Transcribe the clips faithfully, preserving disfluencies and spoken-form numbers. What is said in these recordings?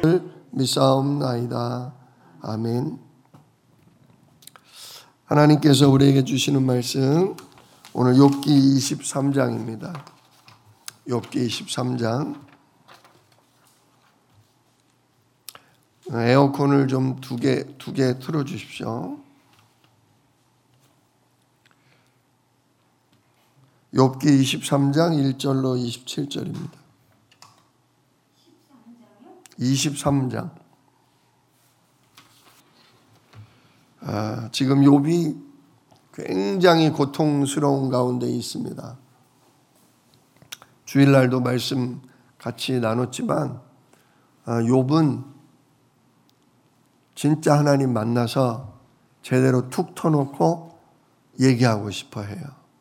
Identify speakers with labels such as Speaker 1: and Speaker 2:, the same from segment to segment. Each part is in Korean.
Speaker 1: 믿사옵나이다. 아멘. 하나님께서 우리에게 주시는 말씀 오늘 욥기 이십삼 장입니다. 욥기 이십삼 장. 에어컨을 좀 두 개, 두 개 틀어 주십시오. 욥기 이십삼 장 일 절로 이십칠 절입니다. 이십삼 장. 아, 지금 욥이 굉장히 고통스러운 가운데 있습니다. 주일날도 말씀 같이 나눴지만 아, 욥은 진짜 하나님 만나서 제대로 툭 터놓고 얘기하고 싶어 해요.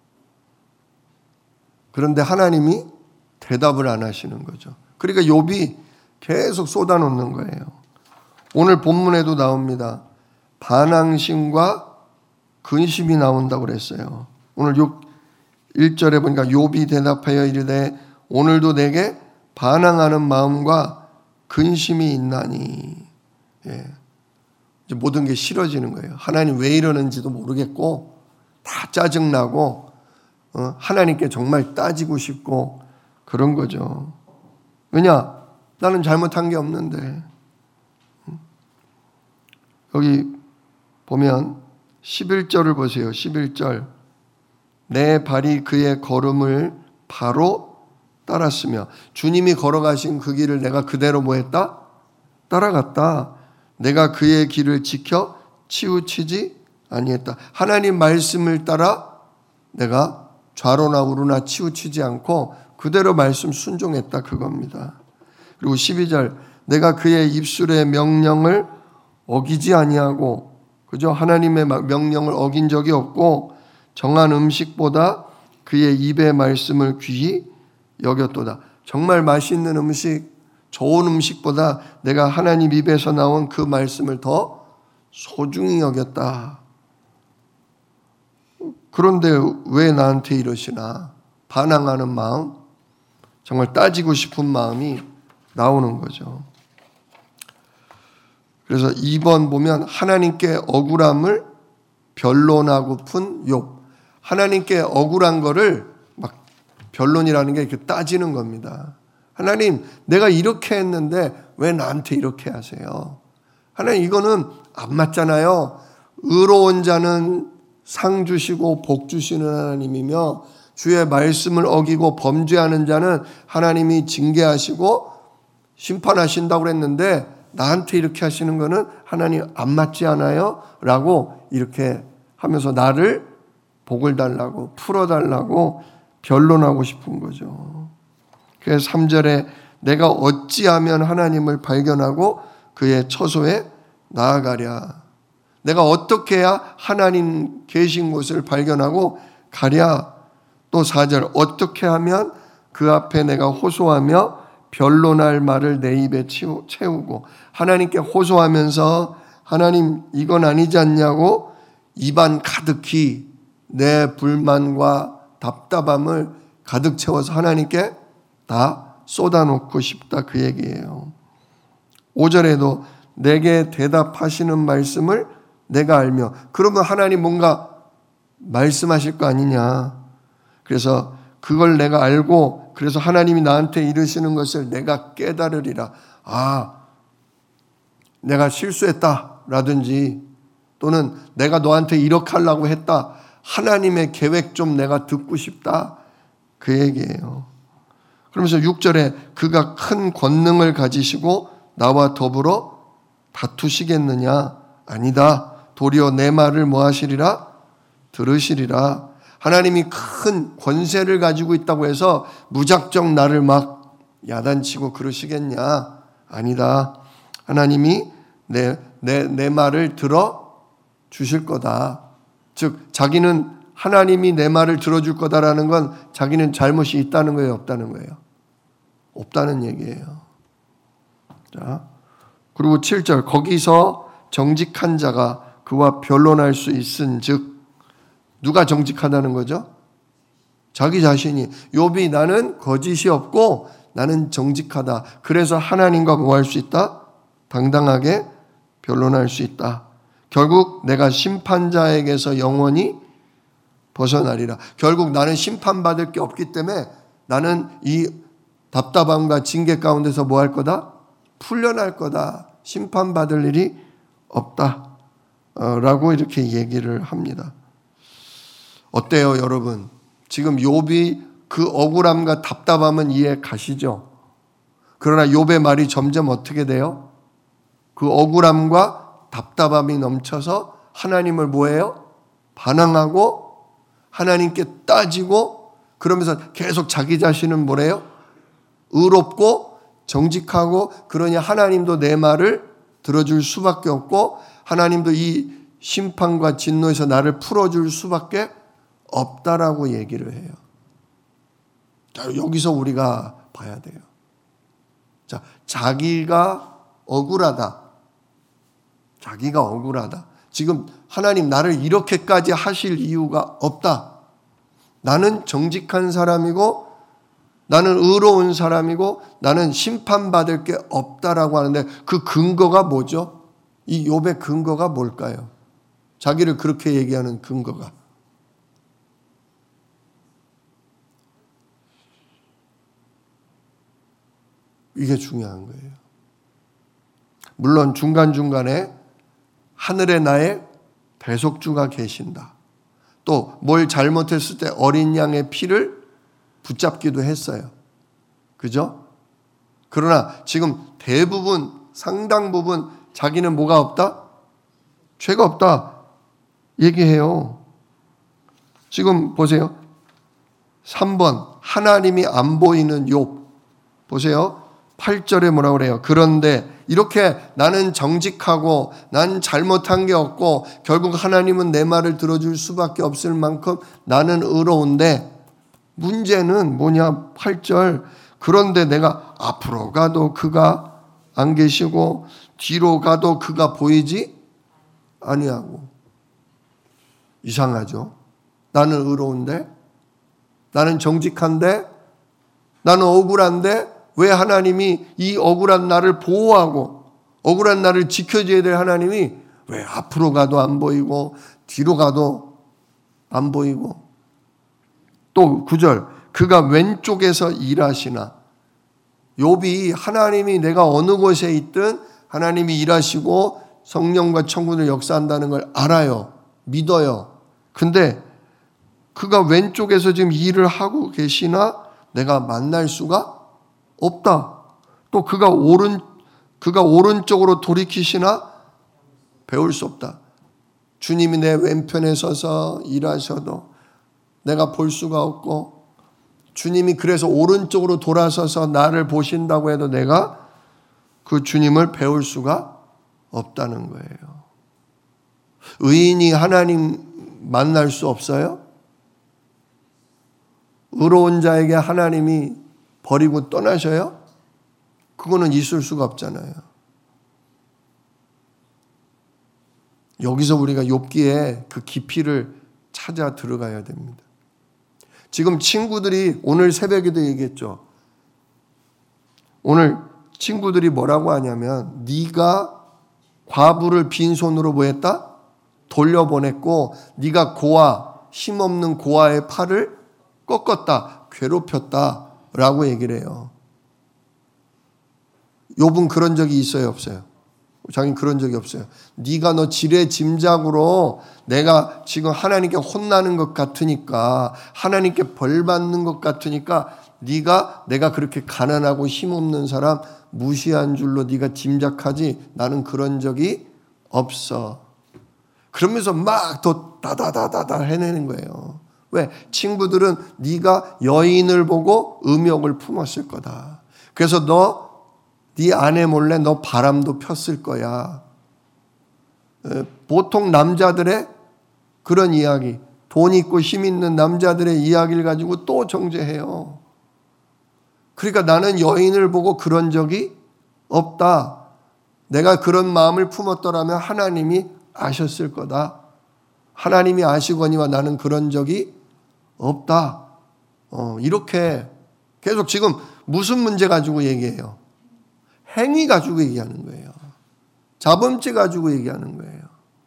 Speaker 1: 그런데 하나님이 대답을 안 하시는 거죠. 그러니까 욥이 계속 쏟아놓는 거예요. 오늘 본문에도 나옵니다. 반항심과 근심이 나온다고 그랬어요. 오늘 욥 일 절에 보니까 욥이 대답하여 이르되 오늘도 내게 반항하는 마음과 근심이 있나니. 예. 이제 모든 게 싫어지는 거예요. 하나님 왜 이러는지도 모르겠고 다 짜증나고 어, 하나님께 정말 따지고 싶고 그런 거죠. 왜냐? 나는 잘못한 게 없는데. 여기 보면 십일 절을 보세요. 십일 절. 내 발이 그의 걸음을 바로 따랐으며 주님이 걸어가신 그 길을 내가 그대로 뭐 했다? 따라갔다. 내가 그의 길을 지켜 치우치지 아니했다. 하나님 말씀을 따라 내가 좌로나 우로나 치우치지 않고 그대로 말씀 순종했다 그겁니다. 그리고 십이 절 내가 그의 입술의 명령을 어기지 아니하고 그죠? 하나님의 명령을 어긴 적이 없고 정한 음식보다 그의 입의 말씀을 귀히 여겼도다. 정말 맛있는 음식, 좋은 음식보다 내가 하나님 입에서 나온 그 말씀을 더 소중히 여겼다. 그런데 왜 나한테 이러시나? 반항하는 마음, 정말 따지고 싶은 마음이 나오는 거죠. 그래서 이 번 보면 하나님께 억울함을 변론하고픈 욥. 하나님께 억울한 거를 막 변론이라는 게 이렇게 따지는 겁니다. 하나님, 내가 이렇게 했는데 왜 나한테 이렇게 하세요? 하나님, 이거는 안 맞잖아요. 의로운 자는 상 주시고 복 주시는 하나님이며 주의 말씀을 어기고 범죄하는 자는 하나님이 징계하시고 심판하신다고 그랬는데 나한테 이렇게 하시는 거는 하나님 안 맞지 않아요? 라고 이렇게 하면서 나를 복을 달라고 풀어달라고 변론하고 싶은 거죠. 그래서 삼 절에 내가 어찌하면 하나님을 발견하고 그의 처소에 나아가랴. 내가 어떻게 해야 하나님 계신 곳을 발견하고 가랴. 또 사 절 어떻게 하면 그 앞에 내가 호소하며 변론할 말을 내 입에 채우고 하나님께 호소하면서 하나님 이건 아니지 않냐고 입안 가득히 내 불만과 답답함을 가득 채워서 하나님께 다 쏟아놓고 싶다 그 얘기예요. 오 절에도 내게 대답하시는 말씀을 내가 알며 그러면 하나님 뭔가 말씀하실 거 아니냐. 그래서 그걸 내가 알고 그래서 하나님이 나한테 이르시는 것을 내가 깨달으리라. 아, 내가 실수했다 라든지 또는 내가 너한테 이렇게 하려고 했다. 하나님의 계획 좀 내가 듣고 싶다. 그 얘기예요. 그러면서 육 절에 그가 큰 권능을 가지시고 나와 더불어 다투시겠느냐? 아니다. 도리어 내 말을 뭐 하시리라? 들으시리라. 하나님이 큰 권세를 가지고 있다고 해서 무작정 나를 막 야단치고 그러시겠냐? 아니다. 하나님이 내, 내, 내 말을 들어 주실 거다. 즉 자기는 하나님이 내 말을 들어줄 거다라는 건 자기는 잘못이 있다는 거예요? 없다는 거예요? 없다는 얘기예요. 자, 그리고 칠 절 거기서 정직한 자가 그와 변론할 수 있은 즉 누가 정직하다는 거죠? 자기 자신이. 욥이 나는 거짓이 없고 나는 정직하다. 그래서 하나님과 뭐 할 수 있다? 당당하게 변론할 수 있다. 결국 내가 심판자에게서 영원히 벗어나리라. 결국 나는 심판받을 게 없기 때문에 나는 이 답답함과 징계 가운데서 뭐 할 거다? 풀려날 거다. 심판받을 일이 없다. 라고 이렇게 얘기를 합니다. 어때요, 여러분? 지금 욥이 그 억울함과 답답함은 이해 가시죠? 그러나 욥의 말이 점점 어떻게 돼요? 그 억울함과 답답함이 넘쳐서 하나님을 뭐해요? 반항하고 하나님께 따지고 그러면서 계속 자기 자신은 뭐래요? 의롭고 정직하고 그러니 하나님도 내 말을 들어줄 수밖에 없고 하나님도 이 심판과 진노에서 나를 풀어줄 수밖에 없다라고 얘기를 해요. 자, 여기서 우리가 봐야 돼요. 자, 자기가 억울하다. 자기가 억울하다. 지금 하나님 나를 이렇게까지 하실 이유가 없다. 나는 정직한 사람이고 나는 의로운 사람이고 나는 심판받을 게 없다라고 하는데 그 근거가 뭐죠? 이 욥의 근거가 뭘까요? 자기를 그렇게 얘기하는 근거가. 이게 중요한 거예요. 물론 중간중간에 하늘에 나의 대속주가 계신다. 또 뭘 잘못했을 때 어린 양의 피를 붙잡기도 했어요. 그죠? 그러나 지금 대부분 상당 부분 자기는 뭐가 없다? 죄가 없다. 얘기해요. 지금 보세요. 삼 번 하나님이 안 보이는 욥. 보세요. 팔 절에 뭐라고 그래요? 그런데 이렇게 나는 정직하고 난 잘못한 게 없고 결국 하나님은 내 말을 들어줄 수밖에 없을 만큼 나는 의로운데 문제는 뭐냐? 팔 절 그런데 내가 앞으로 가도 그가 안 계시고 뒤로 가도 그가 보이지 아니하고. 이상하죠? 나는 의로운데 나는 정직한데 나는 억울한데 왜 하나님이 이 억울한 나를 보호하고 억울한 나를 지켜줘야 될 하나님이 왜 앞으로 가도 안 보이고 뒤로 가도 안 보이고. 또 구 절 그가 왼쪽에서 일하시나. 욥이 하나님이 내가 어느 곳에 있든 하나님이 일하시고 성령과 천군을 역사한다는 걸 알아요. 믿어요. 근데 그가 왼쪽에서 지금 일을 하고 계시나 내가 만날 수가 없다. 또 그가 오른 그가 오른쪽으로 돌이키시나 배울 수 없다. 주님이 내 왼편에 서서 일하셔도 내가 볼 수가 없고 주님이 그래서 오른쪽으로 돌아서서 나를 보신다고 해도 내가 그 주님을 배울 수가 없다는 거예요. 의인이 하나님 만날 수 없어요? 의로운 자에게 하나님이 버리고 떠나셔요? 그거는 있을 수가 없잖아요. 여기서 우리가 욥기에 그 깊이를 찾아 들어가야 됩니다. 지금 친구들이 오늘 새벽에도 얘기했죠. 오늘 친구들이 뭐라고 하냐면 네가 과부를 빈손으로 뭐 했다? 돌려보냈고 네가 고아, 힘없는 고아의 팔을 꺾었다. 괴롭혔다. 라고 얘기를 해요. 욥은 그런 적이 있어요? 없어요? 자기는 그런 적이 없어요. 네가 너 지레 짐작으로 내가 지금 하나님께 혼나는 것 같으니까 하나님께 벌 받는 것 같으니까 네가 내가 그렇게 가난하고 힘없는 사람 무시한 줄로 네가 짐작하지 나는 그런 적이 없어. 그러면서 막 더 다다다다다 해내는 거예요. 왜? 친구들은 네가 여인을 보고 음욕을 품었을 거다. 그래서 너 네 아내 몰래 너 바람도 폈을 거야. 보통 남자들의 그런 이야기, 돈 있고 힘 있는 남자들의 이야기를 가지고 또 정죄해요. 그러니까 나는 여인을 보고 그런 적이 없다. 내가 그런 마음을 품었더라면 하나님이 아셨을 거다. 하나님이 아시거니와 나는 그런 적이 없다. 어, 이렇게 계속 지금 무슨 문제 가지고 얘기해요? 행위 가지고 얘기하는 거예요. 자범죄 가지고 얘기하는 거예요.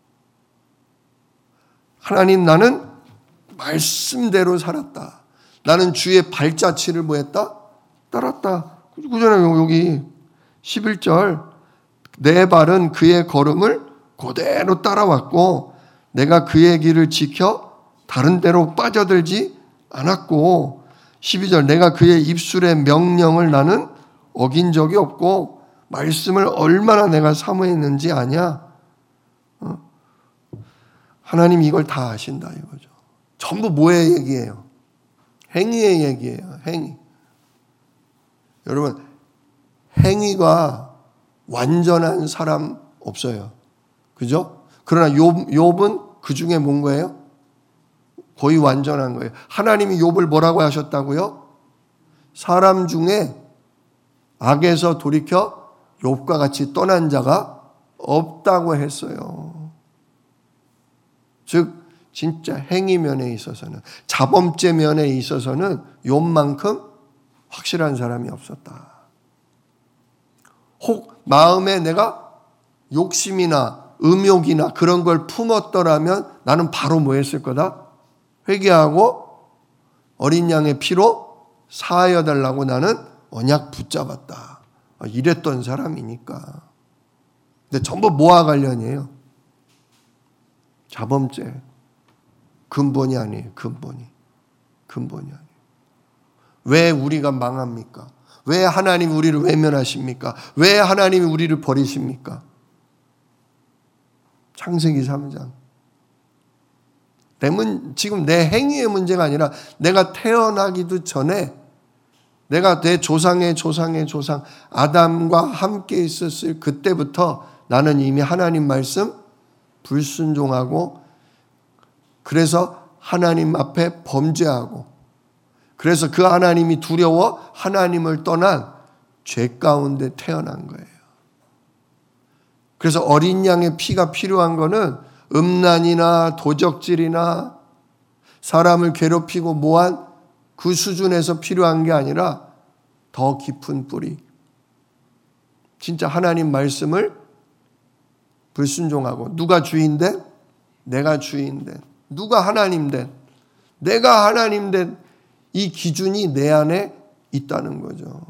Speaker 1: 하나님, 나는 말씀대로 살았다. 나는 주의 발자취를 뭐했다? 따랐다. 그잖아요. 여기 십일 절, 내 발은 그의 걸음을 그대로 따라왔고 내가 그의 길을 지켜 다른 데로 빠져들지 않았고, 십이 절, 내가 그의 입술의 명령을 나는 어긴 적이 없고 말씀을 얼마나 내가 사모했는지 아냐. 어? 하나님 이걸 다 아신다 이거죠. 전부 뭐의 얘기예요? 행위의 얘기예요. 행위. 여러분, 행위가 완전한 사람 없어요. 그죠? 그러나 욥, 욥은 그 중에 뭔 거예요? 거의 완전한 거예요. 하나님이 욥을 뭐라고 하셨다고요? 사람 중에 악에서 돌이켜 욥과 같이 떠난 자가 없다고 했어요. 즉 진짜 행위 면에 있어서는, 자범죄 면에 있어서는 욥만큼 확실한 사람이 없었다. 혹 마음에 내가 욕심이나 음욕이나 그런 걸 품었더라면 나는 바로 뭐 했을 거다? 회개하고 어린 양의 피로 사하여 달라고 나는 언약 붙잡았다. 이랬던 사람이니까. 근데 전부 뭐와 관련이에요? 자범죄. 근본이 아니에요. 근본이. 근본이 아니에요. 왜 우리가 망합니까? 왜 하나님 우리를 외면하십니까? 왜 하나님이 우리를 버리십니까? 창세기 삼 장. 내 문, 지금 내 행위의 문제가 아니라 내가 태어나기도 전에 내가 내 조상의 조상의 조상 아담과 함께 있었을 그때부터 나는 이미 하나님 말씀 불순종하고, 그래서 하나님 앞에 범죄하고, 그래서 그 하나님이 두려워 하나님을 떠난 죄 가운데 태어난 거예요. 그래서 어린 양의 피가 필요한 거는 음란이나 도적질이나 사람을 괴롭히고 모한 그 수준에서 필요한 게 아니라 더 깊은 뿌리. 진짜 하나님 말씀을 불순종하고, 누가 주인된? 내가 주인된. 누가 하나님된? 내가 하나님된. 이 기준이 내 안에 있다는 거죠.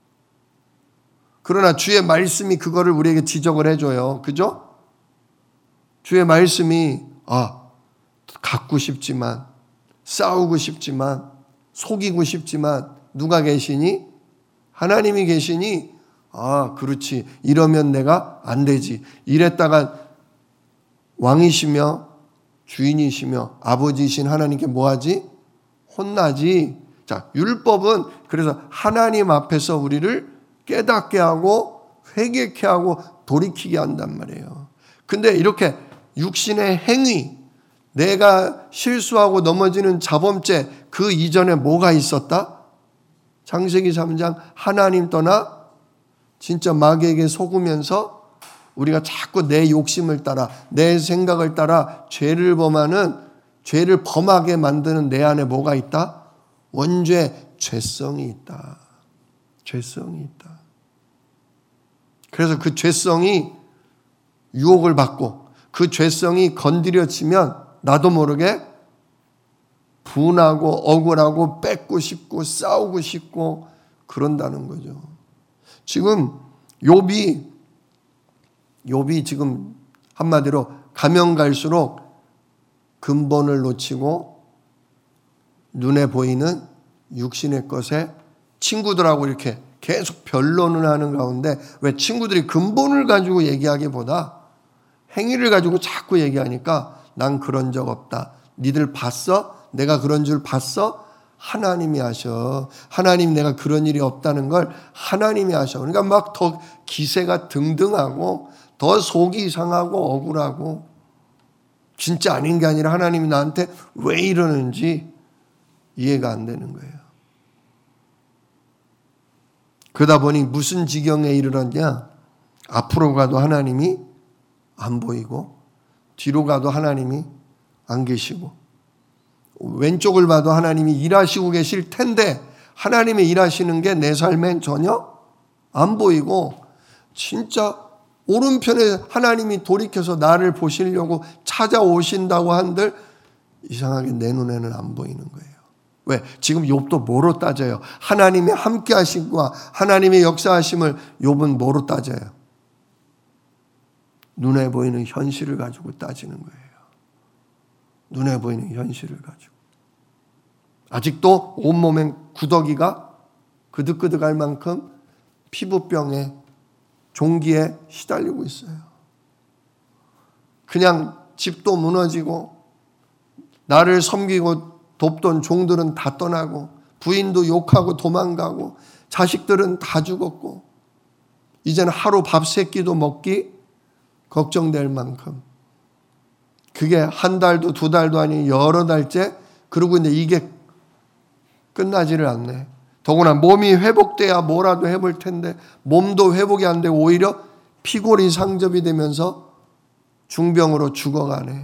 Speaker 1: 그러나 주의 말씀이 그거를 우리에게 지적을 해줘요. 그죠? 주의 말씀이 아, 갖고 싶지만, 싸우고 싶지만, 속이고 싶지만 누가 계시니? 하나님이 계시니, 아, 그렇지. 이러면 내가 안 되지. 이랬다가 왕이시며 주인이시며 아버지이신 하나님께 뭐하지? 혼나지. 자, 율법은 그래서 하나님 앞에서 우리를 깨닫게 하고 회개케 하고 돌이키게 한단 말이에요. 근데 이렇게 육신의 행위, 내가 실수하고 넘어지는 자범죄, 그 이전에 뭐가 있었다? 창세기 삼 장, 하나님 떠나 진짜 마귀에게 속으면서 우리가 자꾸 내 욕심을 따라, 내 생각을 따라 죄를 범하는, 죄를 범하게 만드는 내 안에 뭐가 있다? 원죄, 죄성이 있다. 죄성이 있다. 그래서 그 죄성이 유혹을 받고 그 죄성이 건드려지면 나도 모르게 분하고 억울하고 뺏고 싶고 싸우고 싶고 그런다는 거죠. 지금 욥이 욥이 지금 한마디로 가면 갈수록 근본을 놓치고 눈에 보이는 육신의 것에 친구들하고 이렇게 계속 변론을 하는 가운데, 왜 친구들이 근본을 가지고 얘기하기보다 행위를 가지고 자꾸 얘기하니까 난 그런 적 없다. 니들 봤어? 내가 그런 줄 봤어? 하나님이 하셔. 하나님 내가 그런 일이 없다는 걸 하나님이 하셔. 그러니까 막 더 기세가 등등하고 더 속이 상하고 억울하고, 진짜 아닌 게 아니라 하나님이 나한테 왜 이러는지 이해가 안 되는 거예요. 그러다 보니 무슨 지경에 이르렀냐? 앞으로 가도 하나님이 안 보이고 뒤로 가도 하나님이 안 계시고, 왼쪽을 봐도 하나님이 일하시고 계실 텐데 하나님이 일하시는 게 내 삶엔 전혀 안 보이고, 진짜 오른편에 하나님이 돌이켜서 나를 보시려고 찾아오신다고 한들 이상하게 내 눈에는 안 보이는 거예요. 왜? 지금 욥도 뭐로 따져요? 하나님의 함께 하심과 하나님의 역사하심을 욥은 뭐로 따져요? 눈에 보이는 현실을 가지고 따지는 거예요. 눈에 보이는 현실을 가지고. 아직도 온몸에 구더기가 그득그득할 만큼 피부병에 종기에 시달리고 있어요. 그냥 집도 무너지고 나를 섬기고 돕던 종들은 다 떠나고 부인도 욕하고 도망가고 자식들은 다 죽었고 이제는 하루 밥 세 끼도 먹기 걱정될 만큼 그게 한 달도 두 달도 아닌 여러 달째 그러고 있는데 이게 끝나지를 않네. 더구나 몸이 회복돼야 뭐라도 해볼 텐데 몸도 회복이 안 되고 오히려 피골이 상접이 되면서 중병으로 죽어가네.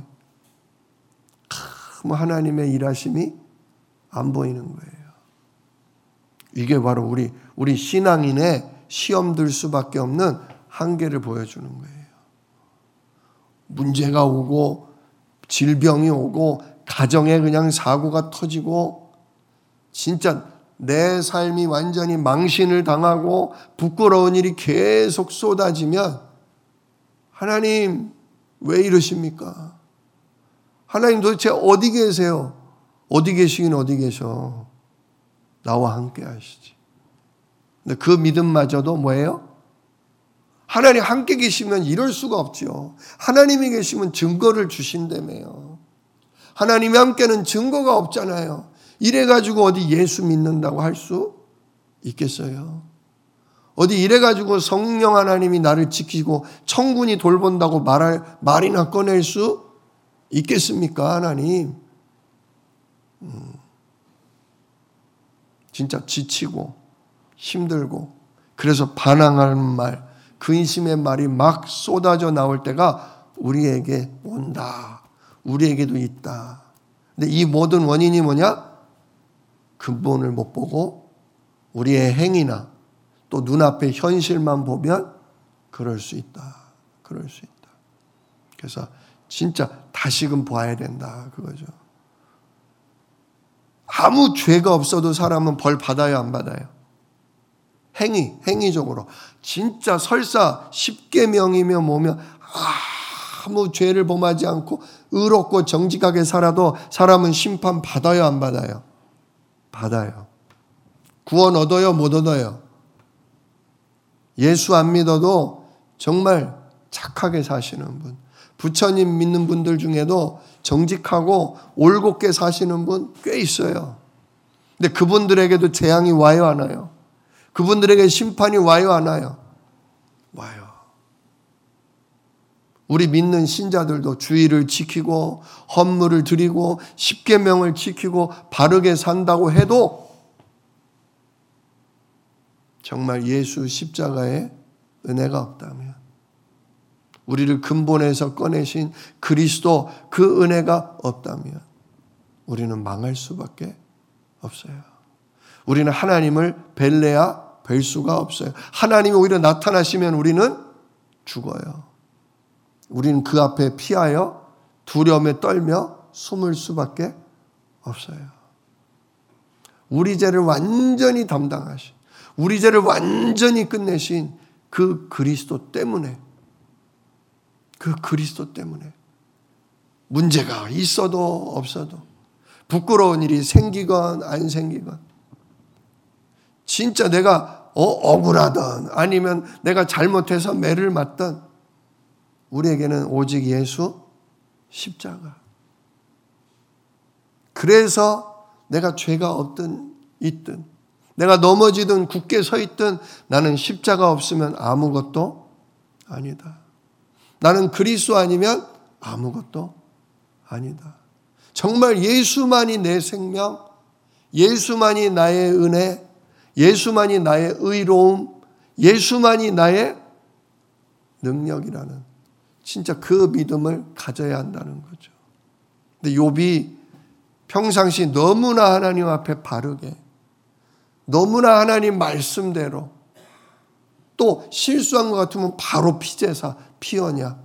Speaker 1: 참 하나님의 일하심이 안 보이는 거예요. 이게 바로 우리 우리 신앙인의 시험 들 수밖에 없는 한계를 보여주는 거예요. 문제가 오고 질병이 오고 가정에 그냥 사고가 터지고 진짜 내 삶이 완전히 망신을 당하고 부끄러운 일이 계속 쏟아지면 하나님 왜 이러십니까? 하나님 도대체 어디 계세요? 어디 계시긴 어디 계셔? 나와 함께 하시지. 근데 그 믿음마저도 뭐예요? 하나님 함께 계시면 이럴 수가 없죠. 하나님이 계시면 증거를 주신다며요. 하나님이 함께는 증거가 없잖아요. 이래가지고 어디 예수 믿는다고 할 수 있겠어요? 어디 이래가지고 성령 하나님이 나를 지키고 천군이 돌본다고 말할, 말이나 꺼낼 수 있겠습니까, 하나님? 음, 진짜 지치고 힘들고 그래서 반항하는 말, 근심의 말이 막 쏟아져 나올 때가 우리에게 온다. 우리에게도 있다. 근데 이 모든 원인이 뭐냐? 근본을 못 보고 우리의 행위나 또 눈앞의 현실만 보면 그럴 수 있다. 그럴 수 있다. 그래서 진짜 다시금 봐야 된다. 그거죠. 아무 죄가 없어도 사람은 벌 받아요, 안 받아요? 행위, 행위적으로. 진짜 설사 십계명이며 뭐며 아무 죄를 범하지 않고 의롭고 정직하게 살아도 사람은 심판 받아요, 안 받아요? 받아요. 구원 얻어요, 못 얻어요? 예수 안 믿어도 정말 착하게 사시는 분, 부처님 믿는 분들 중에도 정직하고 올곧게 사시는 분 꽤 있어요. 근데 그분들에게도 재앙이 와요, 안 와요? 그분들에게 심판이 와요, 안 와요? 와요. 우리 믿는 신자들도 주의를 지키고 헌물을 드리고 십계명을 지키고 바르게 산다고 해도 정말 예수 십자가의 은혜가 없다면, 우리를 근본에서 꺼내신 그리스도 그 은혜가 없다면 우리는 망할 수밖에 없어요. 우리는 하나님을 뵐래야 뵐 수가 없어요. 하나님이 오히려 나타나시면 우리는 죽어요. 우리는 그 앞에 피하여 두려움에 떨며 숨을 수밖에 없어요. 우리 죄를 완전히 담당하신, 우리 죄를 완전히 끝내신 그 그리스도 때문에, 그 그리스도 때문에 문제가 있어도 없어도, 부끄러운 일이 생기건 안 생기건, 진짜 내가 어, 억울하던 아니면 내가 잘못해서 매를 맞던, 우리에게는 오직 예수 십자가. 그래서 내가 죄가 없든 있든, 내가 넘어지든 굳게 서 있든 나는 십자가 없으면 아무것도 아니다. 나는 그리스도 아니면 아무것도 아니다. 정말 예수만이 내 생명, 예수만이 나의 은혜, 예수만이 나의 의로움, 예수만이 나의 능력이라는 진짜 그 믿음을 가져야 한다는 거죠. 근데 욥이 평상시 너무나 하나님 앞에 바르게, 너무나 하나님 말씀대로 또 실수한 것 같으면 바로 피제사, 피언이야.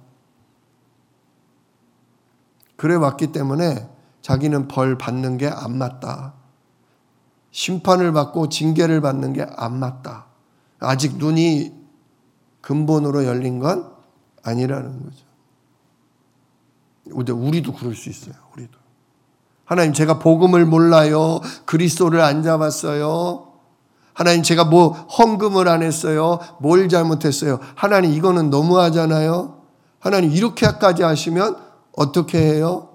Speaker 1: 그래 왔기 때문에 자기는 벌 받는 게 안 맞다. 심판을 받고 징계를 받는 게 안 맞다. 아직 눈이 근본으로 열린 건 아니라는 거죠. 근데 우리도 그럴 수 있어요. 우리도. 하나님, 제가 복음을 몰라요. 그리스도를 안 잡았어요. 하나님, 제가 뭐 헌금을 안 했어요. 뭘 잘못했어요. 하나님, 이거는 너무하잖아요. 하나님, 이렇게까지 하시면 어떻게 해요?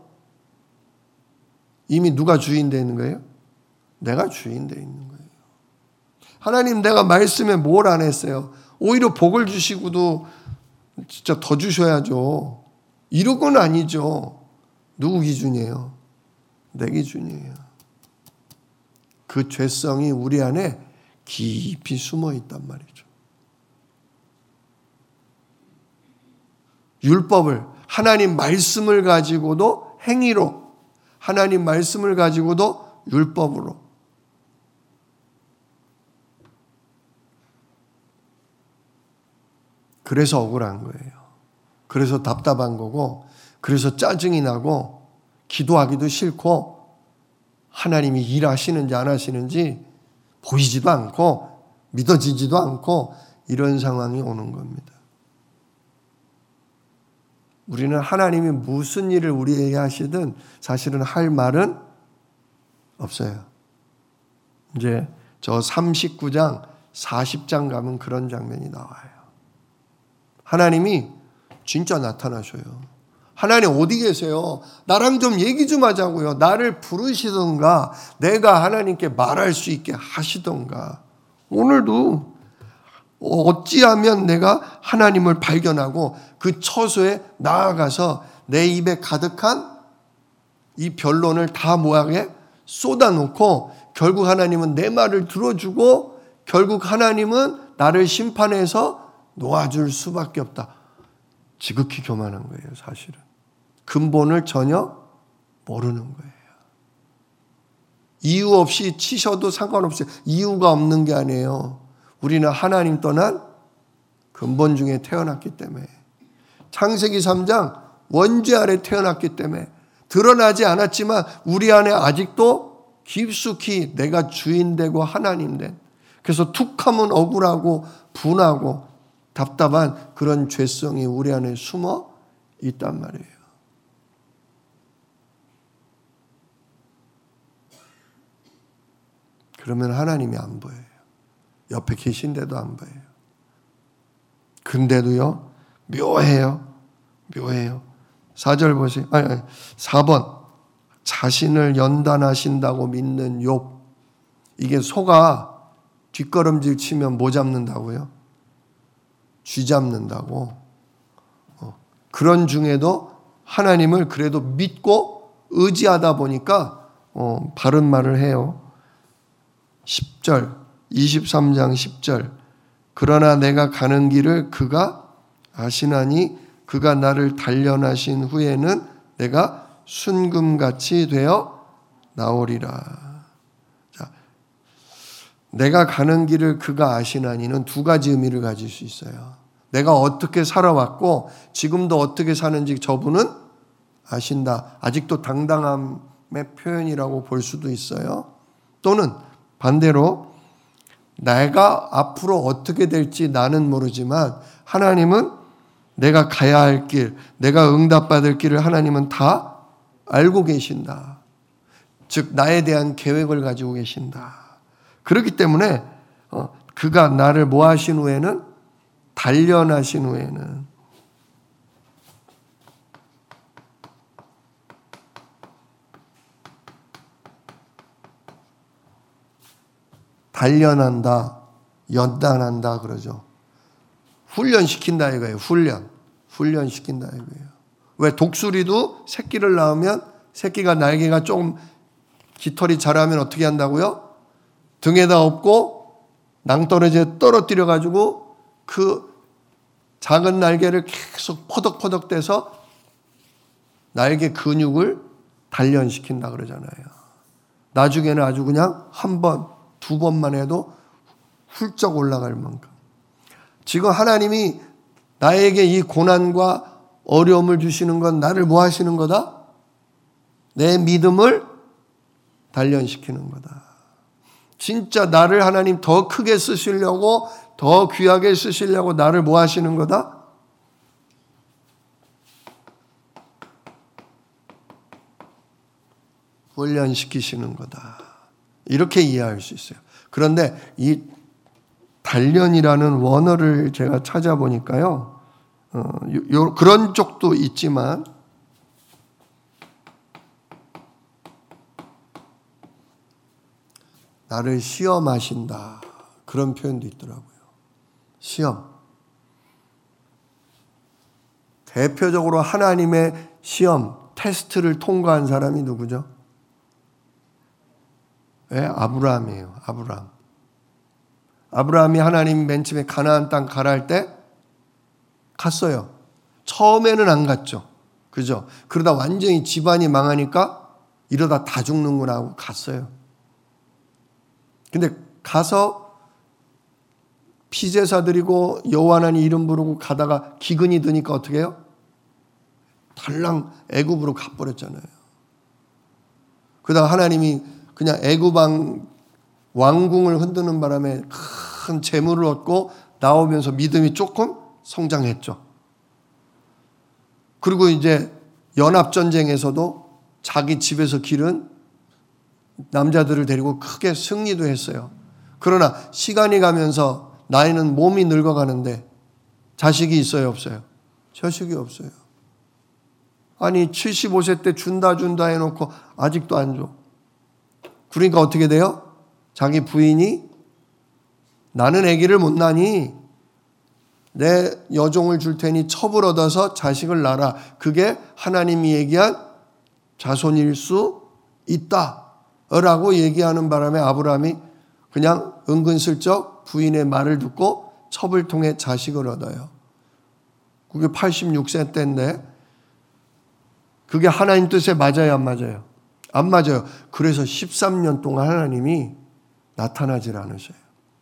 Speaker 1: 이미 누가 주인 되는 거예요? 내가 주인 돼 있는 거예요. 하나님, 내가 말씀에 뭘 안 했어요? 오히려 복을 주시고도 진짜 더 주셔야죠. 이런 건 아니죠. 누구 기준이에요? 내 기준이에요. 그 죄성이 우리 안에 깊이 숨어 있단 말이죠. 율법을, 하나님 말씀을 가지고도 행위로, 하나님 말씀을 가지고도 율법으로. 그래서 억울한 거예요. 그래서 답답한 거고, 그래서 짜증이 나고, 기도하기도 싫고, 하나님이 일하시는지 안 하시는지 보이지도 않고, 믿어지지도 않고, 이런 상황이 오는 겁니다. 우리는 하나님이 무슨 일을 우리에게 하시든 사실은 할 말은 없어요. 이제 저 삼십구 장, 사십 장 가면 그런 장면이 나와요. 하나님이 진짜 나타나셔요. 하나님 어디 계세요? 나랑 좀 얘기 좀 하자고요. 나를 부르시던가 내가 하나님께 말할 수 있게 하시던가. 오늘도 어찌하면 내가 하나님을 발견하고 그 처소에 나아가서 내 입에 가득한 이 변론을 다 모양에 쏟아놓고 결국 하나님은 내 말을 들어주고 결국 하나님은 나를 심판해서 놓아줄 수밖에 없다. 지극히 교만한 거예요, 사실은. 근본을 전혀 모르는 거예요. 이유 없이 치셔도 상관없어요. 이유가 없는 게 아니에요. 우리는 하나님 떠난 근본 중에 태어났기 때문에. 창세기 삼 장 원죄 아래 태어났기 때문에 드러나지 않았지만 우리 안에 아직도 깊숙이 내가 주인 되고 하나님 된, 그래서 툭하면 억울하고 분하고 답답한 그런 죄성이 우리 안에 숨어 있단 말이에요. 그러면 하나님이 안 보여요. 옆에 계신데도 안 보여요. 근데도요, 묘해요. 묘해요. 사 절 보세요. 아니, 아니, 사 번. 자신을 연단하신다고 믿는 욥. 이게 소가 뒷걸음질 치면 뭐 잡는다고요? 쥐 잡는다고. 어, 그런 중에도 하나님을 그래도 믿고 의지하다 보니까 어, 바른 말을 해요. 십 절, 이십삼 장 십 절. 그러나 내가 가는 길을 그가 아시나니 그가 나를 단련하신 후에는 내가 순금같이 되어 나오리라. 자, 내가 가는 길을 그가 아시나니는 두 가지 의미를 가질 수 있어요. 내가 어떻게 살아왔고 지금도 어떻게 사는지 저분은 아신다. 아직도 당당함의 표현이라고 볼 수도 있어요. 또는 반대로 내가 앞으로 어떻게 될지 나는 모르지만 하나님은 내가 가야 할 길, 내가 응답받을 길을 하나님은 다 알고 계신다. 즉 나에 대한 계획을 가지고 계신다. 그렇기 때문에 그가 나를 뭐 하신 후에는, 단련하신 후에는, 단련한다, 연단한다 그러죠. 훈련시킨다 이거예요. 훈련. 훈련시킨다 이거예요. 왜 독수리도 새끼를 낳으면 새끼가 날개가 조금 깃털이 자라면 어떻게 한다고요? 등에다 업고 낭떠러지에 떨어뜨려 가지고 그 작은 날개를 계속 포덕포덕 떼서 날개 근육을 단련시킨다 그러잖아요. 나중에는 아주 그냥 한 번, 두 번만 해도 훌쩍 올라갈 만큼. 지금 하나님이 나에게 이 고난과 어려움을 주시는 건 나를 뭐 하시는 거다? 내 믿음을 단련시키는 거다. 진짜 나를 하나님 더 크게 쓰시려고, 더 귀하게 쓰시려고 나를 뭐 하시는 거다? 훈련시키시는 거다. 이렇게 이해할 수 있어요. 그런데 이 단련이라는 원어를 제가 찾아보니까요, 어, 요, 요, 그런 쪽도 있지만, 나를 시험하신다. 그런 표현도 있더라고요. 시험. 대표적으로 하나님의 시험, 테스트를 통과한 사람이 누구죠? 네, 아브라함이에요. 아브라함. 아브라함이 하나님 맨 처음에 가나안 땅 가라 할 때 갔어요. 처음에는 안 갔죠. 그죠? 그러다 완전히 집안이 망하니까 이러다 다 죽는구나 하고 갔어요. 근데 가서 피제사 드리고 여호와 하나님 이름 부르고 가다가 기근이 드니까 어떻게 해요? 달랑 애굽으로 가버렸잖아요. 그러다가 하나님이 그냥 애굽 왕궁을 흔드는 바람에 큰 재물을 얻고 나오면서 믿음이 조금 성장했죠. 그리고 이제 연합전쟁에서도 자기 집에서 기른 남자들을 데리고 크게 승리도 했어요. 그러나 시간이 가면서 나이는 몸이 늙어가는데 자식이 있어요, 없어요? 자식이 없어요. 아니 칠십오 세 때 준다 준다 해놓고 아직도 안 줘. 그러니까 어떻게 돼요? 자기 부인이 나는 아기를 못 낳으니 내 여종을 줄 테니 첩을 얻어서 자식을 낳아라. 그게 하나님이 얘기한 자손일 수 있다 라고 얘기하는 바람에 아브라함이 그냥 은근슬쩍 부인의 말을 듣고 첩을 통해 자식을 얻어요. 그게 팔십육 세 때인데 그게 하나님 뜻에 맞아요, 안 맞아요? 안 맞아요. 그래서 십삼 년 동안 하나님이 나타나질 않으셔요.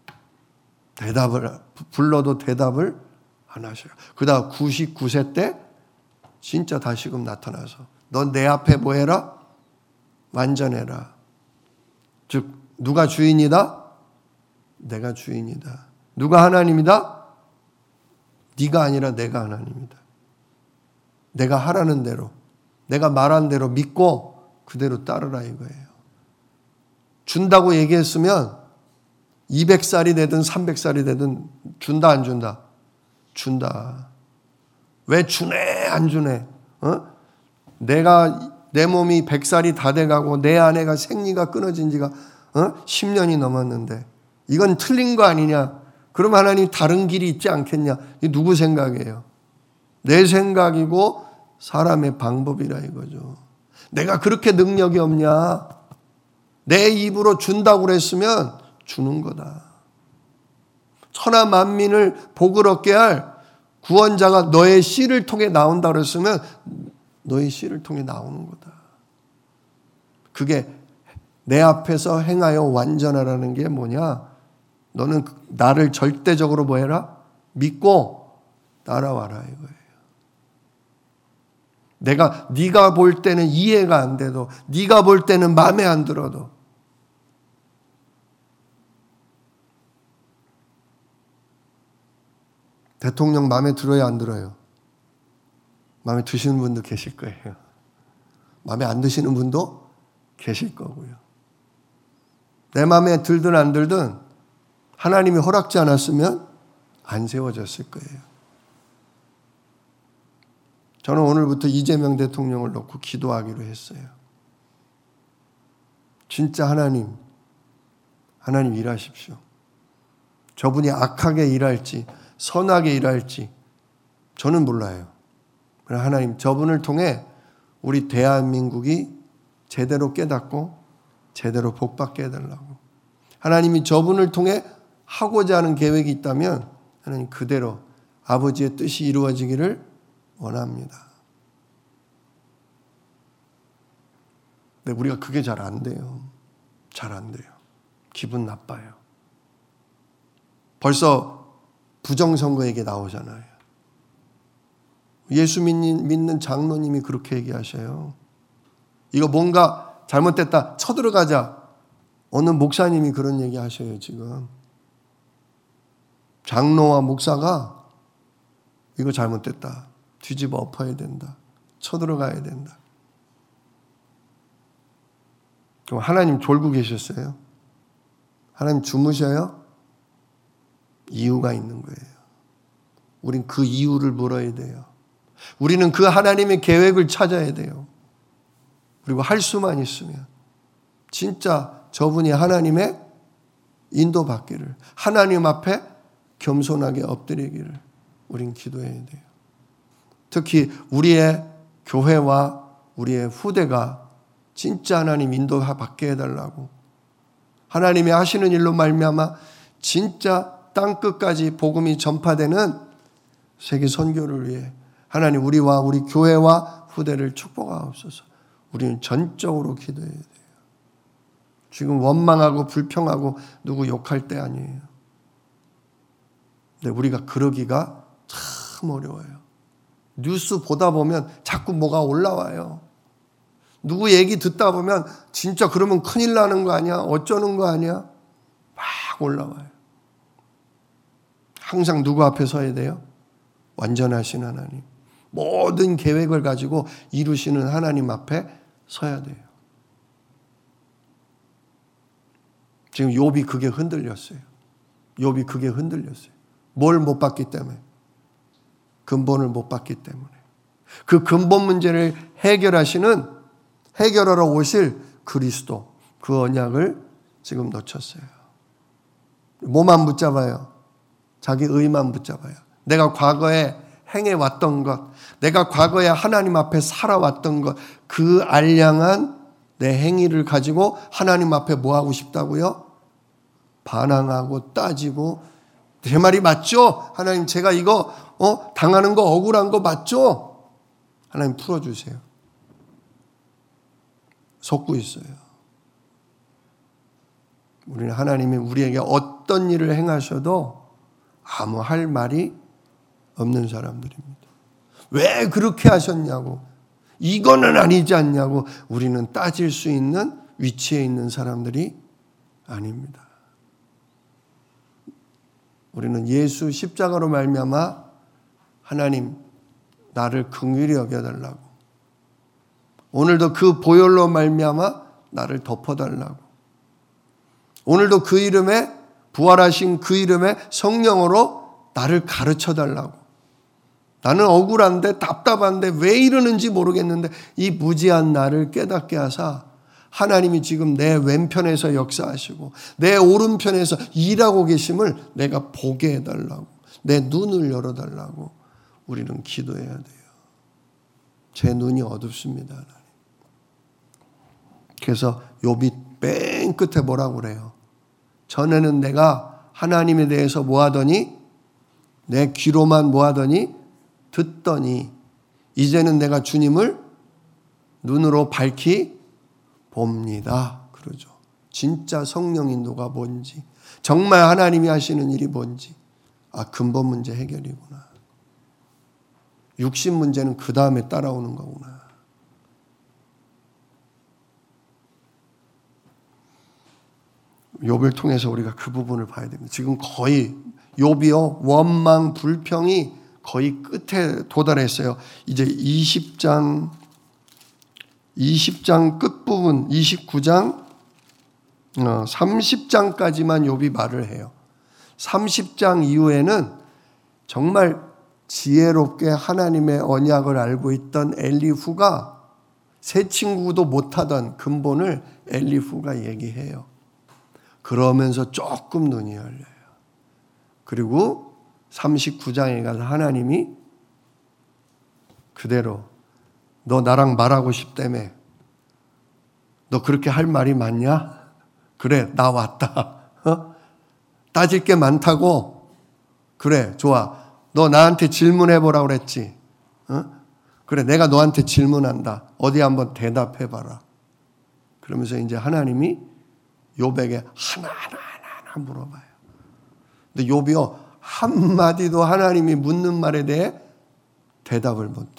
Speaker 1: 대답을 불러도 대답을 안 하셔요. 그러다가 구십구 세 때 진짜 다시금 나타나서 너 내 앞에 뭐 해라? 완전해라. 즉 누가 주인이다? 내가 주인이다. 누가 하나님이다? 네가 아니라 내가 하나님이다. 내가 하라는 대로, 내가 말한 대로 믿고 그대로 따르라 이거예요. 준다고 얘기했으면 이백 살이 되든 삼백 살이 되든 준다 안 준다? 준다. 왜 주네 안 주네? 어? 내가 내 몸이 백 살이 다 돼가고 내 아내가 생리가 끊어진 지가 어? 십 년이 넘었는데 이건 틀린 거 아니냐? 그럼 하나님 다른 길이 있지 않겠냐? 이게 누구 생각이에요? 내 생각이고 사람의 방법이라 이거죠. 내가 그렇게 능력이 없냐? 내 입으로 준다고 그랬으면 주는 거다. 천하 만민을 복을 얻게 할 구원자가 너의 씨를 통해 나온다 그랬으면 너의 씨를 통해 나오는 거다. 그게 내 앞에서 행하여 완전하라는 게 뭐냐? 너는 나를 절대적으로 뭐 해라? 믿고 따라와라 이거예요. 내가 네가 볼 때는 이해가 안 돼도 네가 볼 때는 마음에 안 들어도 대통령 마음에 들어요, 안 들어요? 마음에 드시는 분도 계실 거예요. 마음에 안 드시는 분도 계실 거고요. 내 마음에 들든 안 들든 하나님이 허락지 않았으면 안 세워졌을 거예요. 저는 오늘부터 이재명 대통령을 놓고 기도하기로 했어요. 진짜 하나님, 하나님 일하십시오. 저분이 악하게 일할지 선하게 일할지 저는 몰라요. 그러나 하나님 저분을 통해 우리 대한민국이 제대로 깨닫고 제대로 복받게 해달라고. 하나님이 저분을 통해 하고자 하는 계획이 있다면 하나님 그대로 아버지의 뜻이 이루어지기를 원합니다. 근데 우리가 그게 잘 안 돼요. 잘 안 돼요. 기분 나빠요. 벌써 부정선거 얘기 나오잖아요. 예수 믿는, 믿는 장로님이 그렇게 얘기하셔요. 이거 뭔가 잘못됐다. 쳐들어가자. 어느 목사님이 그런 얘기 하셔요, 지금. 장로와 목사가 이거 잘못됐다. 뒤집어 엎어야 된다. 쳐들어가야 된다. 그럼 하나님 졸고 계셨어요? 하나님 주무셔요? 이유가 있는 거예요. 우린 그 이유를 물어야 돼요. 우리는 그 하나님의 계획을 찾아야 돼요. 그리고 할 수만 있으면 진짜 저분이 하나님의 인도받기를, 하나님 앞에 겸손하게 엎드리기를 우린 기도해야 돼요. 특히 우리의 교회와 우리의 후대가 진짜 하나님 인도받게 해달라고, 하나님이 하시는 일로 말미암아 진짜 땅끝까지 복음이 전파되는 세계 선교를 위해 하나님 우리와 우리 교회와 후대를 축복하옵소서. 우리는 전적으로 기도해야 돼요. 지금 원망하고 불평하고 누구 욕할 때 아니에요. 근데 우리가 그러기가 참 어려워요. 뉴스 보다 보면 자꾸 뭐가 올라와요. 누구 얘기 듣다 보면 진짜 그러면 큰일 나는 거 아니야? 어쩌는 거 아니야? 막 올라와요. 항상 누구 앞에 서야 돼요? 완전하신 하나님. 모든 계획을 가지고 이루시는 하나님 앞에 서야 돼요. 지금 욥이 그게 흔들렸어요. 욥이 그게 흔들렸어요. 뭘 못 봤기 때문에? 근본을 못 봤기 때문에. 그 근본 문제를 해결하시는, 해결하러 오실 그리스도, 그 언약을 지금 놓쳤어요. 뭐만 붙잡아요? 자기 의만 붙잡아요. 내가 과거에 행해왔던 것, 내가 과거에 하나님 앞에 살아왔던 것, 그 알량한 내 행위를 가지고 하나님 앞에 뭐 하고 싶다고요? 반항하고 따지고, 제 말이 맞죠? 하나님 제가 이거 어? 당하는 거 억울한 거 맞죠? 하나님 풀어주세요. 속고 있어요. 우리는 하나님이 우리에게 어떤 일을 행하셔도 아무 할 말이 없는 사람들입니다. 왜 그렇게 하셨냐고, 이거는 아니지 않냐고 우리는 따질 수 있는 위치에 있는 사람들이 아닙니다. 우리는 예수 십자가로 말미암아 하나님 나를 긍휼히 여겨달라고, 오늘도 그 보혈로 말미암아 나를 덮어달라고, 오늘도 그 이름에 부활하신 그 이름에 성령으로 나를 가르쳐달라고, 나는 억울한데 답답한데 왜 이러는지 모르겠는데 이 무지한 나를 깨닫게 하사 하나님이 지금 내 왼편에서 역사하시고 내 오른편에서 일하고 계심을 내가 보게 해달라고, 내 눈을 열어달라고 우리는 기도해야 돼요. 제 눈이 어둡습니다. 하나님. 그래서 욥이 맨 끝에 뭐라고 그래요? 전에는 내가 하나님에 대해서 뭐 하더니, 내 귀로만 뭐 하더니 듣더니 이제는 내가 주님을 눈으로 밝히 봅니다. 그러죠. 진짜 성령 인도가 뭔지, 정말 하나님이 하시는 일이 뭔지, 아, 근본 문제 해결이구나. 육신 문제는 그 다음에 따라오는 거구나. 욥을 통해서 우리가 그 부분을 봐야 됩니다. 지금 거의 욥이요, 원망, 불평이 거의 끝에 도달했어요. 이제 이십 장, 이십 장 끝부분, 이십구 장, 삼십 장까지만 욥이 말을 해요. 삼십 장 이후에는 정말 지혜롭게 하나님의 언약을 알고 있던 엘리후가 새 친구도 못하던 근본을 엘리후가 얘기해요. 그러면서 조금 눈이 열려요. 그리고 삼십구 장에 가서 하나님이 그대로 너 나랑 말하고 싶다며, 너 그렇게 할 말이 많냐? 그래, 나 왔다. 어? 따질 게 많다고? 그래, 좋아. 너 나한테 질문해보라고 그랬지? 어? 그래, 내가 너한테 질문한다. 어디 한번 대답해봐라. 그러면서 이제 하나님이 욥에게 하나하나 하나하나 물어봐요. 근데 욥이요, 한마디도 하나님이 묻는 말에 대해 대답을 못해.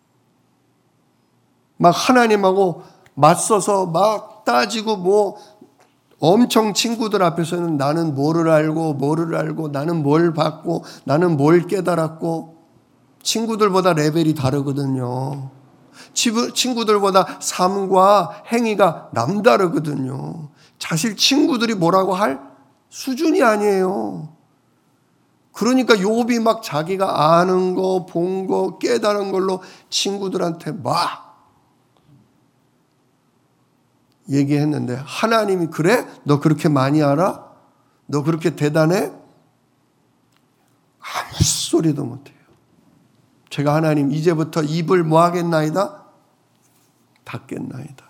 Speaker 1: 막 하나님하고 맞서서 막 따지고 뭐 엄청 친구들 앞에서는 나는 뭐를 알고 뭐를 알고 나는 뭘 받고 나는 뭘 깨달았고 친구들보다 레벨이 다르거든요. 친구들보다 삶과 행위가 남다르거든요. 사실 친구들이 뭐라고 할 수준이 아니에요. 그러니까 욥이 막 자기가 아는 거, 본 거, 깨달은 걸로 친구들한테 막 얘기했는데 하나님이 그래? 너 그렇게 많이 알아? 너 그렇게 대단해? 아무 소리도 못해요. 제가 하나님 이제부터 입을 뭐 하겠나이다? 닫겠나이다.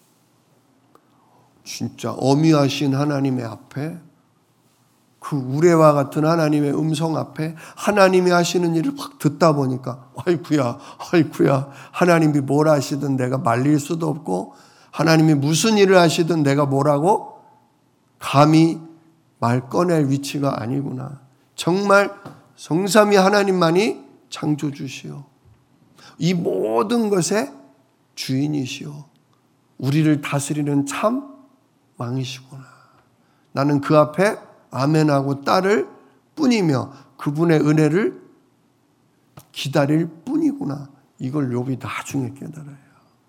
Speaker 1: 진짜 어미하신 하나님의 앞에 그 우레와 같은 하나님의 음성 앞에 하나님이 하시는 일을 확 듣다 보니까 아이쿠야 아이쿠야 하나님이 뭘 하시든 내가 말릴 수도 없고 하나님이 무슨 일을 하시든 내가 뭐라고 감히 말 꺼낼 위치가 아니구나. 정말 성삼위 하나님만이 창조주시오. 이 모든 것의 주인이시오. 우리를 다스리는 참 왕이시구나. 나는 그 앞에 아멘하고 따를 뿐이며 그분의 은혜를 기다릴 뿐이구나. 이걸 욥이 나중에 깨달아요.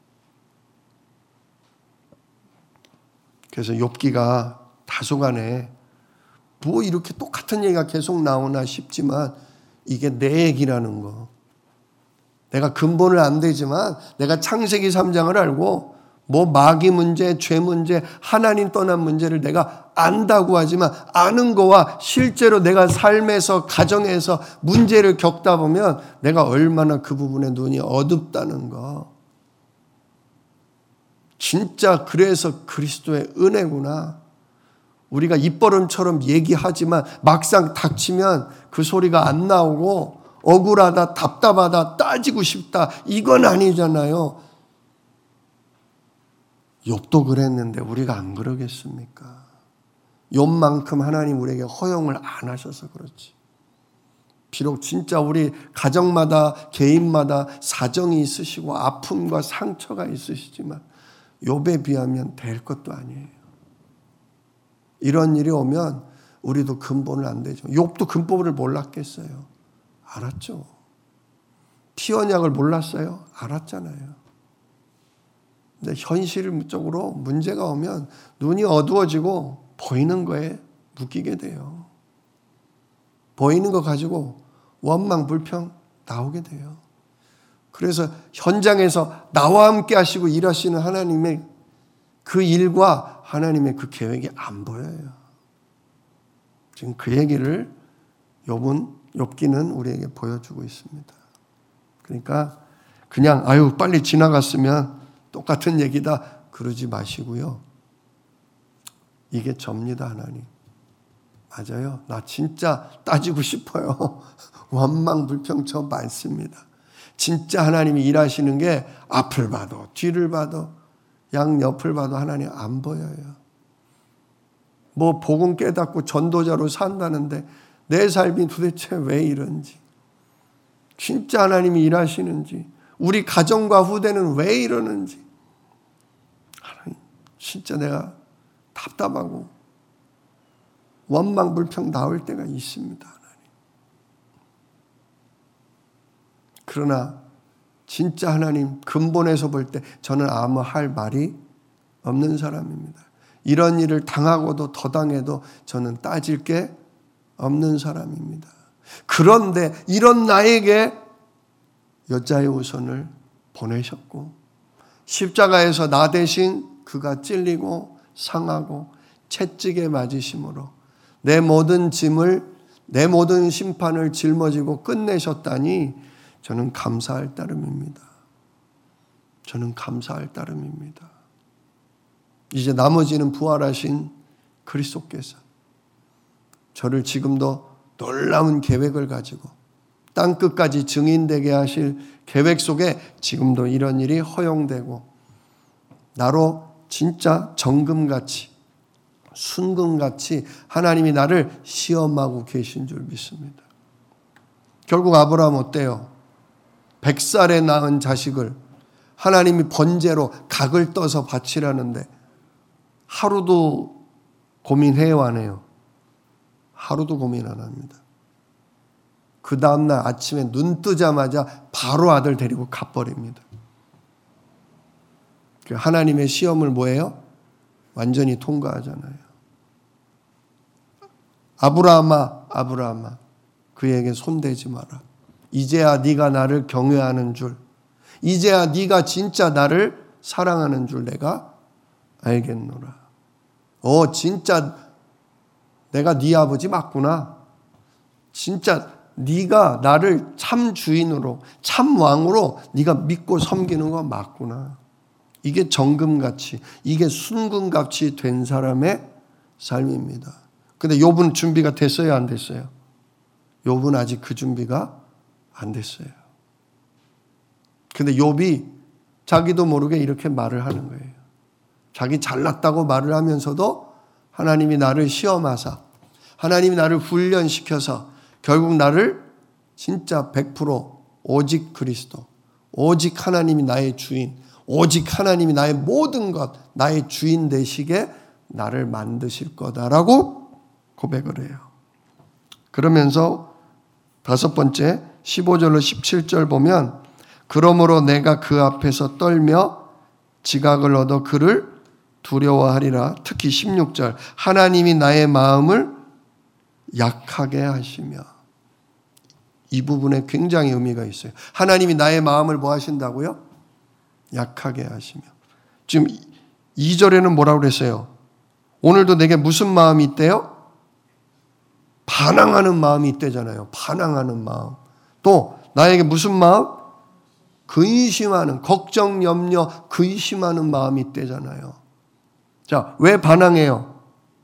Speaker 1: 그래서 욥기가 다소간에 뭐 이렇게 똑같은 얘기가 계속 나오나 싶지만 이게 내 얘기라는 거. 내가 근본을 안 되지만 내가 창세기 삼 장을 알고 뭐 마귀 문제, 죄 문제, 하나님 떠난 문제를 내가 안다고 하지만 아는 거와 실제로 내가 삶에서 가정에서 문제를 겪다 보면 내가 얼마나 그 부분에 눈이 어둡다는 거. 진짜 그래서 그리스도의 은혜구나. 우리가 입버릇처럼 얘기하지만 막상 닥치면 그 소리가 안 나오고 억울하다, 답답하다, 따지고 싶다. 이건 아니잖아요. 욥도 그랬는데 우리가 안 그러겠습니까? 욥만큼 하나님 우리에게 허용을 안 하셔서 그렇지. 비록 진짜 우리 가정마다 개인마다 사정이 있으시고 아픔과 상처가 있으시지만 욥에 비하면 될 것도 아니에요. 이런 일이 오면 우리도 근본을 안 되죠. 욥도 근본을 몰랐겠어요. 알았죠. 피 언약을 몰랐어요. 알았잖아요. 근데 현실적으로 문제가 오면 눈이 어두워지고 보이는 거에 묶이게 돼요. 보이는 거 가지고 원망, 불평 나오게 돼요. 그래서 현장에서 나와 함께 하시고 일하시는 하나님의 그 일과 하나님의 그 계획이 안 보여요. 지금 그 얘기를 욥은, 욥기는 우리에게 보여주고 있습니다. 그러니까 그냥 아유 빨리 지나갔으면 똑같은 얘기다 그러지 마시고요. 이게 접니다, 하나님. 맞아요. 나 진짜 따지고 싶어요. 원망, 불평 저 많습니다. 진짜 하나님이 일하시는 게 앞을 봐도 뒤를 봐도 양옆을 봐도 하나님 안 보여요. 뭐 복음 깨닫고 전도자로 산다는데 내 삶이 도대체 왜 이런지, 진짜 하나님이 일하시는지, 우리 가정과 후대는 왜 이러는지 하나님 진짜 내가 답답하고 원망 불평 나올 때가 있습니다. 하나님. 그러나 진짜 하나님 근본에서 볼 때 저는 아무 할 말이 없는 사람입니다. 이런 일을 당하고도 더 당해도 저는 따질 게 없는 사람입니다. 그런데 이런 나에게 여자의 우선을 보내셨고 십자가에서 나 대신 그가 찔리고 상하고 채찍에 맞으심으로 내 모든 짐을, 내 모든 심판을 짊어지고 끝내셨다니 저는 감사할 따름입니다. 저는 감사할 따름입니다. 이제 나머지는 부활하신 그리스도께서 저를 지금도 놀라운 계획을 가지고 땅끝까지 증인되게 하실 계획 속에 지금도 이런 일이 허용되고 나로 진짜 정금같이 순금같이 하나님이 나를 시험하고 계신 줄 믿습니다. 결국 아브라함 어때요? 백살에 낳은 자식을 하나님이 번제로 각을 떠서 바치라는데 하루도 고민해요, 안 해요? 하루도 고민 안 합니다. 그 다음날 아침에 눈 뜨자마자 바로 아들 데리고 가버립니다. 하나님의 시험을 뭐예요? 완전히 통과하잖아요. 아브라함아, 아브라함아, 그에게 손대지 마라. 이제야 네가 나를 경외하는 줄, 이제야 네가 진짜 나를 사랑하는 줄 내가 알겠노라. 어, 진짜 내가 네 아버지 맞구나. 진짜 네가 나를 참 주인으로, 참 왕으로 네가 믿고 섬기는 거 맞구나. 이게 정금같이, 이게 순금같이 된 사람의 삶입니다. 근데 욥은 준비가 됐어요, 안 됐어요? 욥은 아직 그 준비가 안 됐어요. 근데 욥이 자기도 모르게 이렇게 말을 하는 거예요. 자기 잘났다고 말을 하면서도 하나님이 나를 시험하사, 하나님이 나를 훈련시켜서 결국 나를 진짜 백 퍼센트 오직 그리스도, 오직 하나님이 나의 주인, 오직 하나님이 나의 모든 것, 나의 주인 되시게 나를 만드실 거다라고 고백을 해요. 그러면서 다섯 번째 십오 절로 십칠 절 보면 그러므로 내가 그 앞에서 떨며 지각을 얻어 그를 두려워하리라. 특히 십육 절 하나님이 나의 마음을 약하게 하시며, 이 부분에 굉장히 의미가 있어요. 하나님이 나의 마음을 뭐 하신다고요? 약하게 하시며. 지금 이 절에는 뭐라고 그랬어요? 오늘도 내게 무슨 마음이 있대요? 반항하는 마음이 있대잖아요. 반항하는 마음. 또 나에게 무슨 마음? 근심하는, 걱정, 염려, 근심하는 마음이 있대잖아요. 자, 왜 반항해요?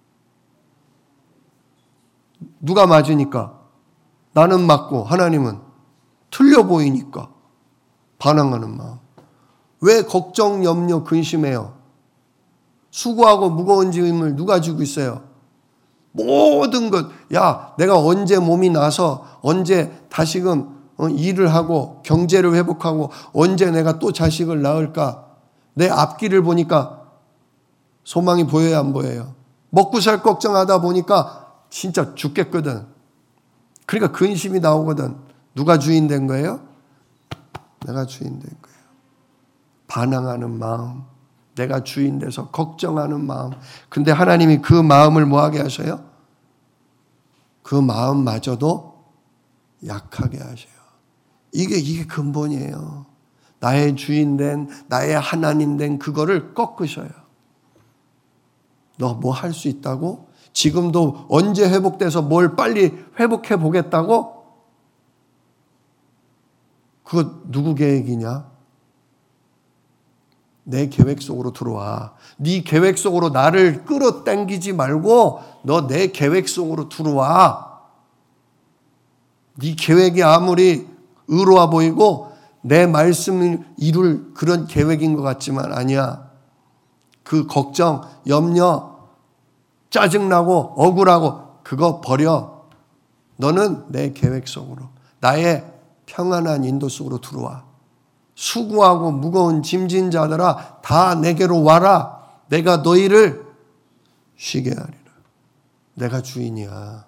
Speaker 1: 누가 맞으니까? 나는 맞고 하나님은 틀려 보이니까 반항하는 마음. 왜 걱정, 염려, 근심해요? 수고하고 무거운 짐을 누가 지고 있어요? 모든 것, 야, 내가 언제 몸이 나서 언제 다시금 일을 하고 경제를 회복하고 언제 내가 또 자식을 낳을까? 내 앞길을 보니까 소망이 보여요, 안 보여요? 먹고 살 걱정하다 보니까 진짜 죽겠거든. 그러니까 근심이 나오거든. 누가 주인 된 거예요? 내가 주인 된 거예요. 반항하는 마음, 내가 주인 돼서 걱정하는 마음. 근데 하나님이 그 마음을 뭐하게 하셔요? 그 마음마저도 약하게 하셔요. 이게 이게 근본이에요. 나의 주인 된, 나의 하나님 된 그거를 꺾으셔요. 너 뭐 할 수 있다고? 지금도 언제 회복돼서 뭘 빨리 회복해 보겠다고? 그거 누구 계획이냐? 내 계획 속으로 들어와. 네 계획 속으로 나를 끌어당기지 말고 너 내 계획 속으로 들어와. 네 계획이 아무리 의로워 보이고 내 말씀을 이룰 그런 계획인 것 같지만 아니야. 그 걱정, 염려, 짜증나고 억울하고 그거 버려. 너는 내 계획 속으로, 나의 평안한 인도 속으로 들어와. 수고하고 무거운 짐진 자들아 다 내게로 와라. 내가 너희를 쉬게 하리라. 내가 주인이야.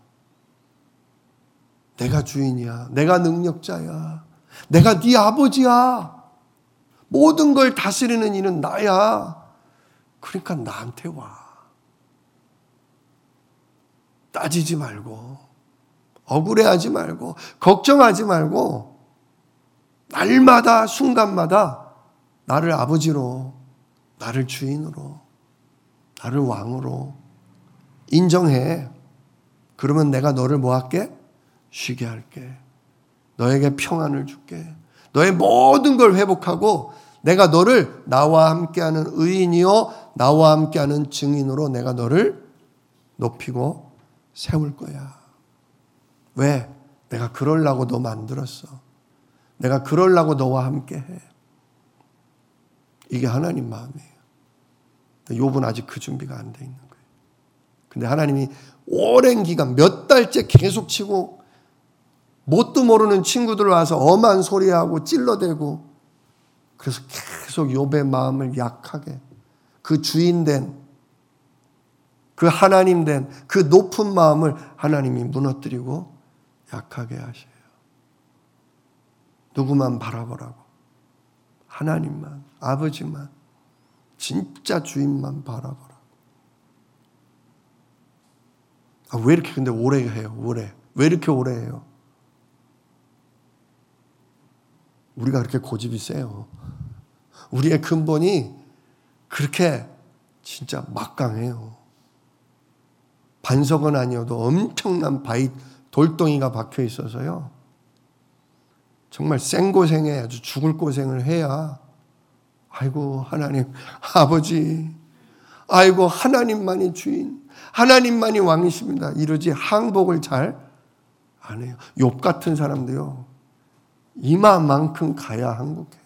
Speaker 1: 내가 주인이야. 내가 능력자야. 내가 네 아버지야. 모든 걸 다스리는 이는 나야. 그러니까 나한테 와. 따지지 말고, 억울해하지 말고, 걱정하지 말고, 날마다 순간마다 나를 아버지로, 나를 주인으로, 나를 왕으로 인정해. 그러면 내가 너를 뭐 할게? 쉬게 할게. 너에게 평안을 줄게. 너의 모든 걸 회복하고 내가 너를 나와 함께하는 의인이요 나와 함께하는 증인으로 내가 너를 높이고 세울 거야. 왜? 내가 그러려고 너 만들었어. 내가 그러려고 너와 함께해. 이게 하나님 마음이에요. 욥은 아직 그 준비가 안 돼 있는 거예요. 근데 하나님이 오랜 기간 몇 달째 계속 치고 뭣도 모르는 친구들 와서 엄한 소리하고 찔러대고 그래서 계속 욥의 마음을 약하게 그 주인 된 그 하나님 된 그 높은 마음을 하나님이 무너뜨리고 약하게 하셔요. 누구만 바라보라고. 하나님만, 아버지만, 진짜 주인만 바라보라. 아, 왜 이렇게 근데 오래 해요? 오래. 왜 이렇게 오래 해요? 우리가 그렇게 고집이 세요. 우리의 근본이 그렇게 진짜 막강해요. 반석은 아니어도 엄청난 바위 돌덩이가 박혀 있어서요. 정말 생고생해 아주 죽을 고생을 해야 아이고 하나님 아버지 아이고 하나님만이 주인 하나님만이 왕이십니다. 이러지 항복을 잘 안 해요. 욥 같은 사람도요. 이마만큼 가야 항복해요.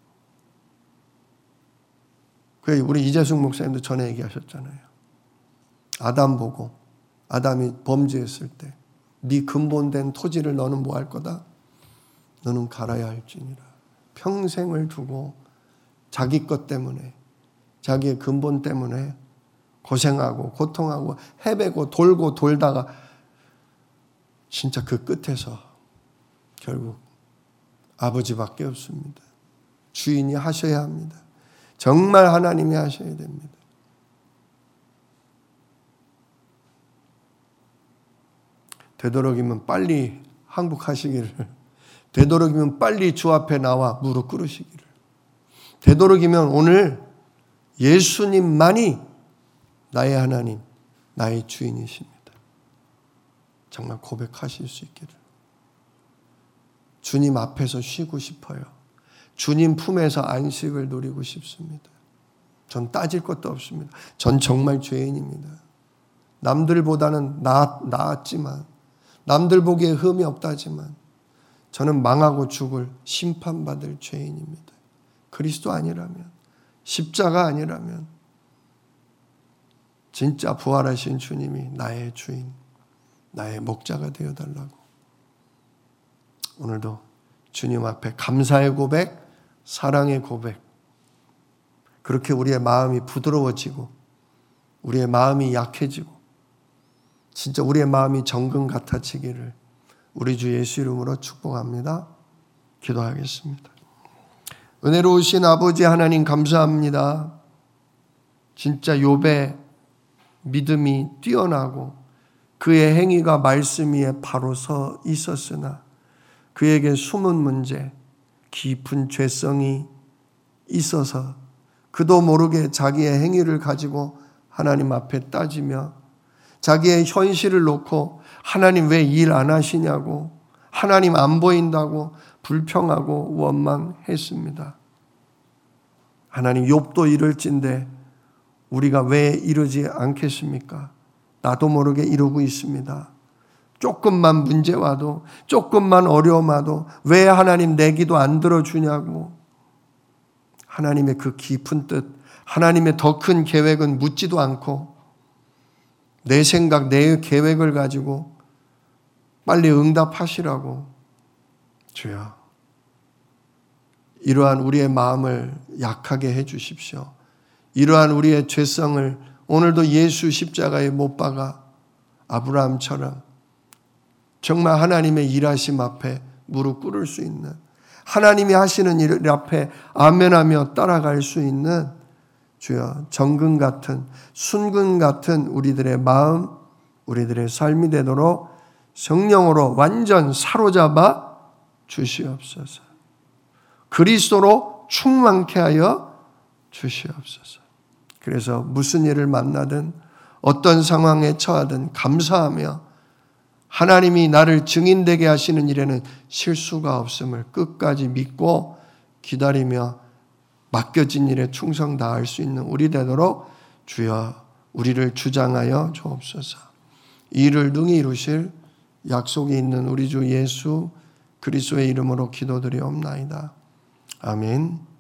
Speaker 1: 그 우리 이재숙 목사님도 전에 얘기하셨잖아요. 아담 보고 아담이 범죄했을 때 네 근본된 토지를 너는 뭐 할 거다? 너는 갈아야 할지니라. 평생을 두고 자기 것 때문에 자기의 근본 때문에 고생하고 고통하고 헤매고 돌고 돌다가 진짜 그 끝에서 결국 아버지밖에 없습니다. 주인이 하셔야 합니다. 정말 하나님이 하셔야 됩니다. 되도록이면 빨리 항복하시기를, 되도록이면 빨리 주 앞에 나와 무릎 꿇으시기를, 되도록이면 오늘 예수님만이 나의 하나님, 나의 주인이십니다. 정말 고백하실 수 있기를. 주님 앞에서 쉬고 싶어요. 주님 품에서 안식을 누리고 싶습니다. 전 따질 것도 없습니다. 전 정말 죄인입니다. 남들보다는 나, 나았지만 남들 보기에 흠이 없다지만 저는 망하고 죽을 심판받을 죄인입니다. 그리스도 아니라면 십자가 아니라면 진짜 부활하신 주님이 나의 주인 나의 목자가 되어달라고 오늘도 주님 앞에 감사의 고백 사랑의 고백 그렇게 우리의 마음이 부드러워지고 우리의 마음이 약해지고 진짜 우리의 마음이 정금 같아지기를 우리 주 예수 이름으로 축복합니다. 기도하겠습니다. 은혜로우신 아버지 하나님 감사합니다. 진짜 욥의 믿음이 뛰어나고 그의 행위가 말씀 위에 바로 서 있었으나 그에게 숨은 문제, 깊은 죄성이 있어서 그도 모르게 자기의 행위를 가지고 하나님 앞에 따지며 자기의 현실을 놓고 하나님 왜 일 안 하시냐고 하나님 안 보인다고 불평하고 원망했습니다. 하나님 욥도 이럴진데 우리가 왜 이러지 않겠습니까? 나도 모르게 이러고 있습니다. 조금만 문제 와도 조금만 어려움 와도 왜 하나님 내 기도 안 들어주냐고 하나님의 그 깊은 뜻 하나님의 더 큰 계획은 묻지도 않고 내 생각, 내 계획을 가지고 빨리 응답하시라고 주여 이러한 우리의 마음을 약하게 해 주십시오. 이러한 우리의 죄성을 오늘도 예수 십자가에 못 박아 아브라함처럼 정말 하나님의 일하심 앞에 무릎 꿇을 수 있는 하나님이 하시는 일 앞에 아멘하며 따라갈 수 있는 주여 정금 같은 순금 같은 우리들의 마음 우리들의 삶이 되도록 성령으로 완전 사로잡아 주시옵소서. 그리스도로 충만케 하여 주시옵소서. 그래서 무슨 일을 만나든 어떤 상황에 처하든 감사하며 하나님이 나를 증인되게 하시는 일에는 실수가 없음을 끝까지 믿고 기다리며 맡겨진 일에 충성 다할 수 있는 우리 되도록 주여 우리를 주장하여 주옵소서. 이 일을 능히 이루실 약속이 있는 우리 주 예수 그리스도의 이름으로 기도드리옵나이다. 아멘.